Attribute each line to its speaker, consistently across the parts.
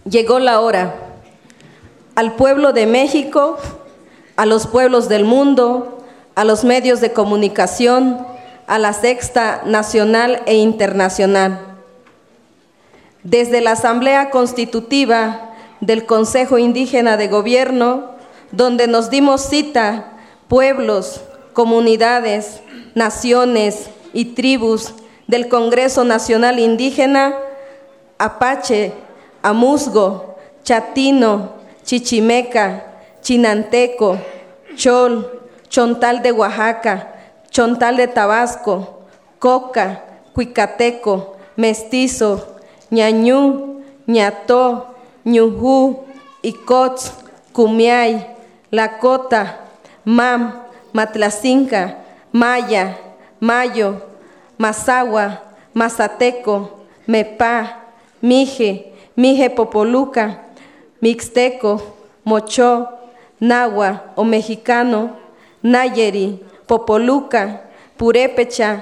Speaker 1: Llegó la hora. Al pueblo de México, a los pueblos del mundo, a los medios de comunicación, a la Sexta Nacional e Internacional. Desde la Asamblea Constitutiva del Consejo Indígena de Gobierno, donde nos dimos cita, pueblos, comunidades, naciones y tribus del Congreso Nacional Indígena, Apache, Amuzgo, Chatino, Chichimeca, Chinanteco, Chol, Chontal de Oaxaca, Chontal de Tabasco, Coca, Cuicateco, Mestizo, Ñañú, Ñató, Ñujú, Icotz, Cumiay, Lakota, Mam, Matlacinca, Maya, Mayo, Mazahua, Mazateco, Mepá, Mije, Mije Popoluca, Mixteco, Mochó, Nahua o mexicano, Nayeri, Popoluca, Purépecha,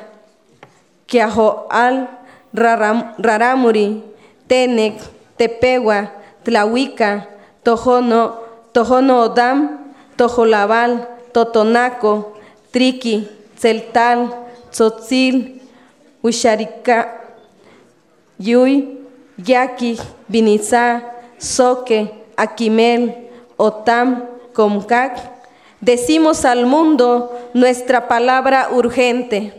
Speaker 1: Quiajoal, Rarámuri, Tenec, Tepehua, Tlahuica, Tojono Odam, Tojolabal, Totonaco, Triqui, Tzeltal, Tzotzil, Huixarica, Yuy, Yaqui, Vinizá, Soque, Aquimel, Otam, Comcac, decimos al mundo nuestra palabra urgente.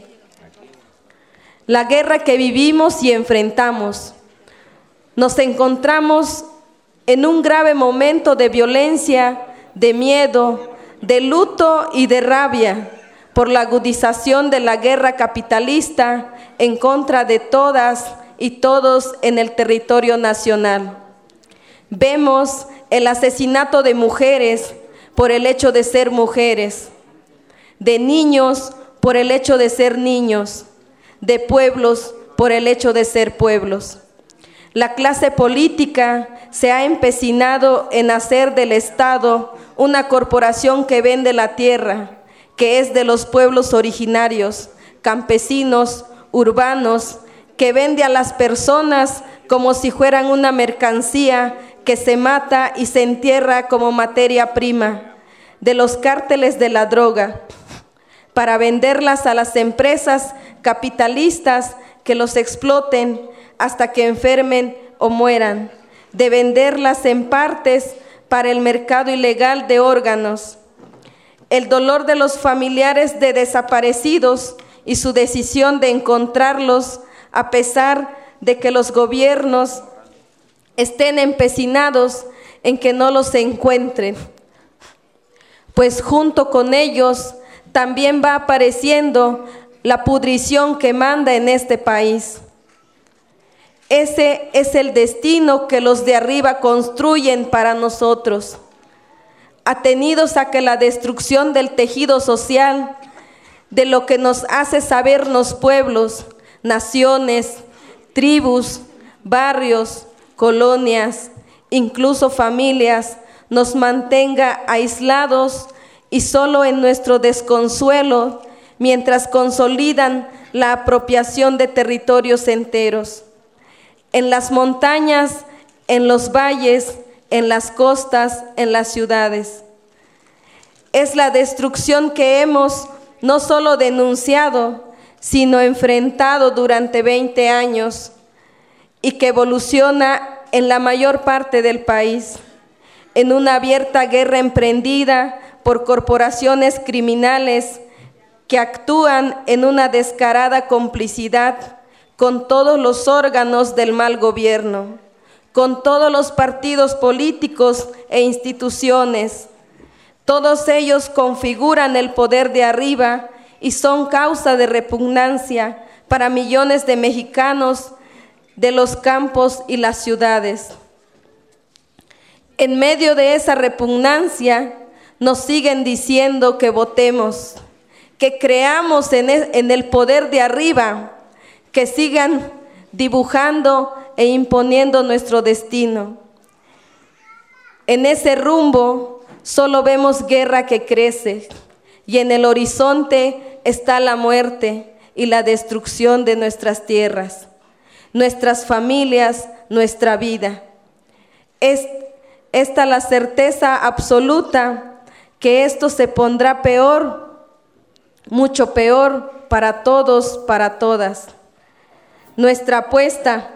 Speaker 1: La guerra que vivimos y enfrentamos. Nos encontramos en un grave momento de violencia, de miedo, de luto y de rabia por la agudización de la guerra capitalista en contra de todas y todos en el territorio nacional. Vemos el asesinato de mujeres por el hecho de ser mujeres, de niños por el hecho de ser niños, de pueblos por el hecho de ser pueblos. La clase política se ha empecinado en hacer del Estado una corporación que vende la tierra, que es de los pueblos originarios, campesinos, urbanos, que vende a las personas como si fueran una mercancía que se mata y se entierra como materia prima, de los cárteles de la droga, para venderlas a las empresas capitalistas que los exploten hasta que enfermen o mueran, de venderlas en partes para el mercado ilegal de órganos. El dolor de los familiares de desaparecidos y su decisión de encontrarlos a pesar de que los gobiernos estén empecinados en que no los encuentren, pues junto con ellos también va apareciendo la pudrición que manda en este país. Ese es el destino que los de arriba construyen para nosotros, atenidos a que la destrucción del tejido social, de lo que nos hace sabernos pueblos, naciones, tribus, barrios, colonias, incluso familias, nos mantenga aislados y solo en nuestro desconsuelo, mientras consolidan la apropiación de territorios enteros. En las montañas, en los valles, en las costas, en las ciudades. Es la destrucción que hemos no solo denunciado, sino enfrentado durante 20 años y que evoluciona en la mayor parte del país, en una abierta guerra emprendida por corporaciones criminales que actúan en una descarada complicidad con todos los órganos del mal gobierno, con todos los partidos políticos e instituciones. Todos ellos configuran el poder de arriba y son causa de repugnancia para millones de mexicanos de los campos y las ciudades. En medio de esa repugnancia, nos siguen diciendo que votemos, que creamos en el poder de arriba, que sigan dibujando e imponiendo nuestro destino. En ese rumbo solo vemos guerra que crece y en el horizonte está la muerte y la destrucción de nuestras tierras, nuestras familias, nuestra vida. Es esta la certeza absoluta que esto se pondrá peor, mucho peor para todos, para todas. Nuestra apuesta,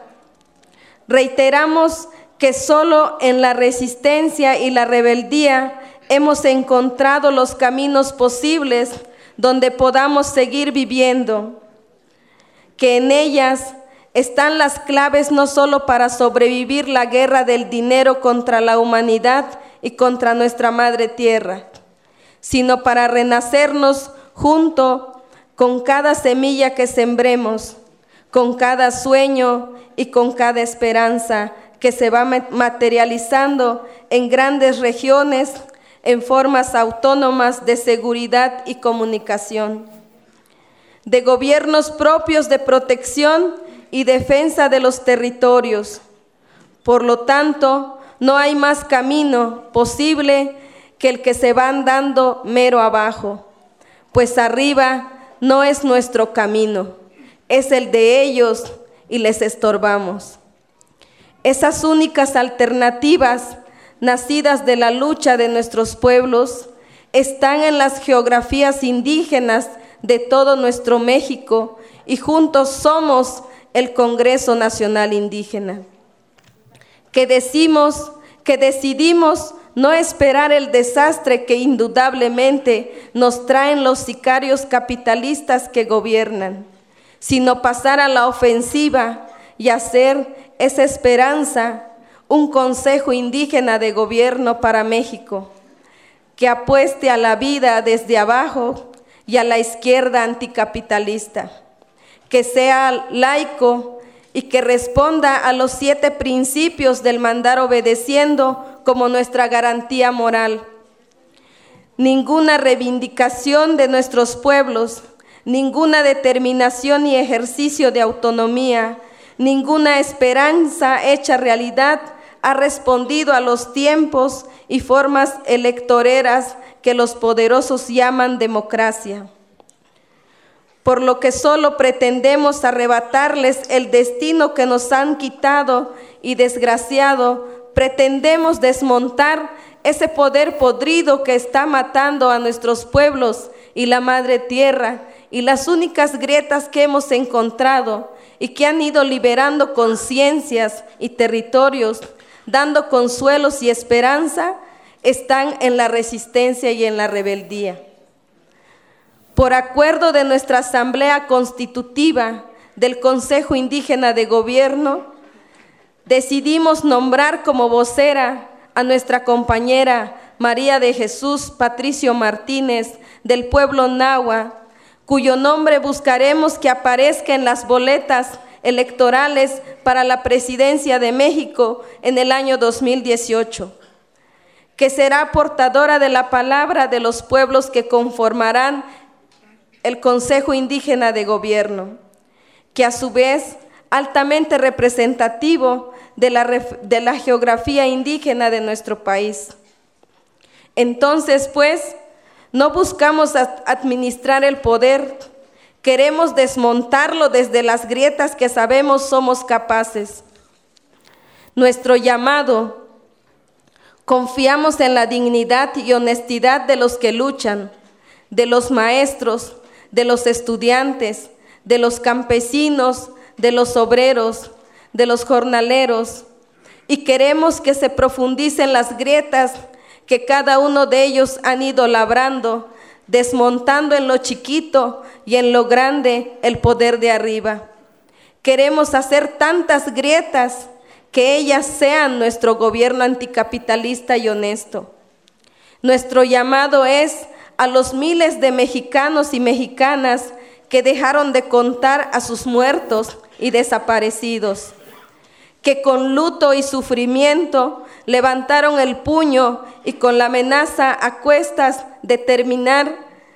Speaker 1: reiteramos que solo en la resistencia y la rebeldía hemos encontrado los caminos posibles donde podamos seguir viviendo, que en ellas están las claves no solo para sobrevivir la guerra del dinero contra la humanidad y contra nuestra madre tierra, sino para renacernos junto con cada semilla que sembremos, con cada sueño y con cada esperanza que se va materializando en grandes regiones, en formas autónomas de seguridad y comunicación, de gobiernos propios de protección y defensa de los territorios. Por lo tanto, no hay más camino posible que el que se van dando mero abajo, pues arriba no es nuestro camino, es el de ellos y les estorbamos. Esas únicas alternativas nacidas de la lucha de nuestros pueblos están en las geografías indígenas de todo nuestro México y juntos somos el Congreso Nacional Indígena, que decidimos no esperar el desastre que indudablemente nos traen los sicarios capitalistas que gobiernan, sino pasar a la ofensiva y hacer esa esperanza un Consejo Indígena de Gobierno para México, que apueste a la vida desde abajo y a la izquierda anticapitalista, que sea laico y que responda a los 7 principios del mandar obedeciendo como nuestra garantía moral. Ninguna reivindicación de nuestros pueblos, ninguna determinación y ejercicio de autonomía, ninguna esperanza hecha realidad ha respondido a los tiempos y formas electoreras que los poderosos llaman democracia. Por lo que solo pretendemos arrebatarles el destino que nos han quitado y desgraciado, pretendemos desmontar ese poder podrido que está matando a nuestros pueblos y la madre tierra, y las únicas grietas que hemos encontrado y que han ido liberando conciencias y territorios, dando consuelos y esperanza, están en la resistencia y en la rebeldía. Por acuerdo de nuestra Asamblea Constitutiva del Consejo Indígena de Gobierno, decidimos nombrar como vocera a nuestra compañera María de Jesús Patricio Martínez del pueblo Nahua, cuyo nombre buscaremos que aparezca en las boletas electorales para la presidencia de México en el año 2018, que será portadora de la palabra de los pueblos que conformarán el Consejo Indígena de Gobierno, que a su vez altamente representativo de la geografía indígena de nuestro país. Entonces, pues, no buscamos administrar el poder, queremos desmontarlo desde las grietas que sabemos somos capaces. Nuestro llamado, confiamos en la dignidad y honestidad de los que luchan, de los maestros, de los estudiantes, de los campesinos, de los obreros, de los jornaleros, y queremos que se profundicen las grietas que cada uno de ellos han ido labrando, desmontando en lo chiquito y en lo grande el poder de arriba. Queremos hacer tantas grietas que ellas sean nuestro gobierno anticapitalista y honesto. Nuestro llamado es a los miles de mexicanos y mexicanas que dejaron de contar a sus muertos y desaparecidos, que con luto y sufrimiento levantaron el puño y con la amenaza a cuestas de terminar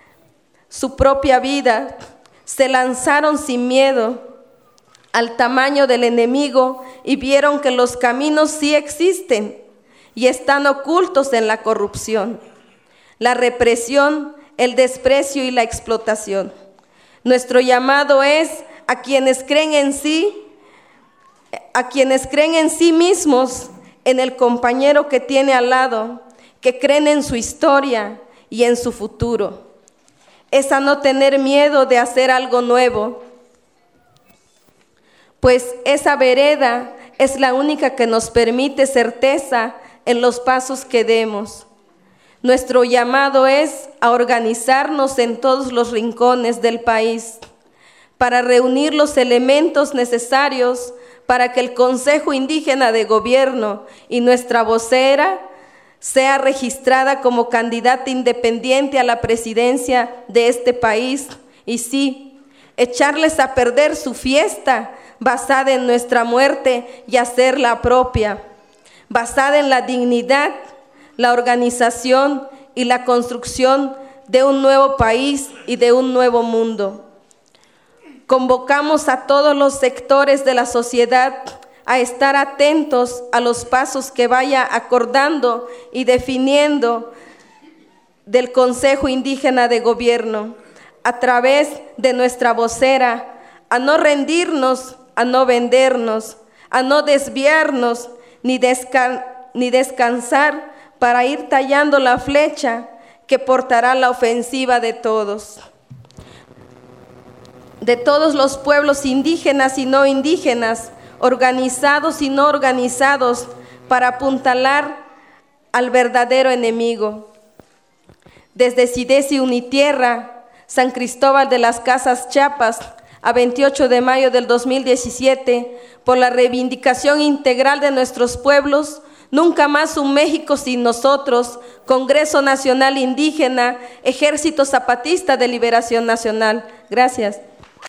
Speaker 1: su propia vida, se lanzaron sin miedo al tamaño del enemigo y vieron que los caminos sí existen y están ocultos en la corrupción, la represión, el desprecio y la explotación. Nuestro llamado es a quienes creen en sí mismos, en el compañero que tiene al lado, que creen en su historia y en su futuro. Es a no tener miedo de hacer algo nuevo, pues esa vereda es la única que nos permite certeza en los pasos que demos. Nuestro llamado es a organizarnos en todos los rincones del país para reunir los elementos necesarios para que el Consejo Indígena de Gobierno y nuestra vocera sea registrada como candidata independiente a la presidencia de este país y sí, echarles a perder su fiesta basada en nuestra muerte y hacerla propia, basada en la dignidad, la organización y la construcción de un nuevo país y de un nuevo mundo. Convocamos a todos los sectores de la sociedad a estar atentos a los pasos que vaya acordando y definiendo del Consejo Indígena de Gobierno a través de nuestra vocera, a no rendirnos, a no vendernos, a no desviarnos ni descansar para ir tallando la flecha que portará la ofensiva de todos los pueblos indígenas y no indígenas, organizados y no organizados, para apuntalar al verdadero enemigo. Desde Sidesi Unitierra, San Cristóbal de las Casas, Chiapas, a 28 de mayo del 2017, por la reivindicación integral de nuestros pueblos, nunca más un México sin nosotros, Congreso Nacional Indígena, Ejército Zapatista de Liberación Nacional. Gracias.